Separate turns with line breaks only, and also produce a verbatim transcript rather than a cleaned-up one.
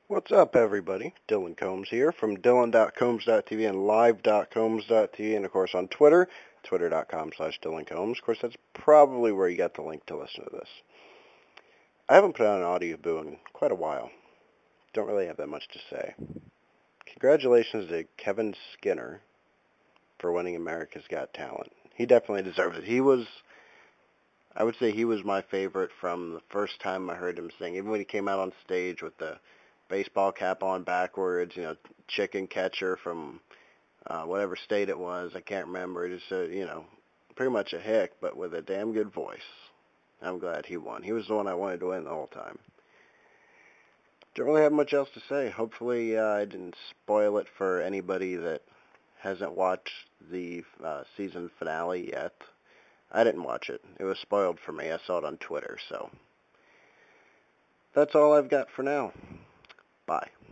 What's up, everybody? Dylan Combs here from dylan dot combs dot t v and live dot combs dot t v, and of course on Twitter, twitter dot com slash Dylan Combs. Of course, that's probably where you got the link to listen to this. I haven't put out an audio boo in quite a while. Don't really have that much to say. Congratulations to Kevin Skinner for winning America's Got Talent. He definitely deserves it. He was, I would say he was my favorite from the first time I heard him sing. Even when he came out on stage with the baseball cap on backwards, you know, chicken catcher from uh, whatever state it was. I can't remember. Just a, you know, pretty much a hick, but with a damn good voice. I'm glad he won. He was the one I wanted to win the whole time. Don't really have much else to say. Hopefully, uh, I didn't spoil it for anybody that hasn't watched the uh, season finale yet. I didn't watch it. It was spoiled for me. I saw it on Twitter, so that's all I've got for now. Bye.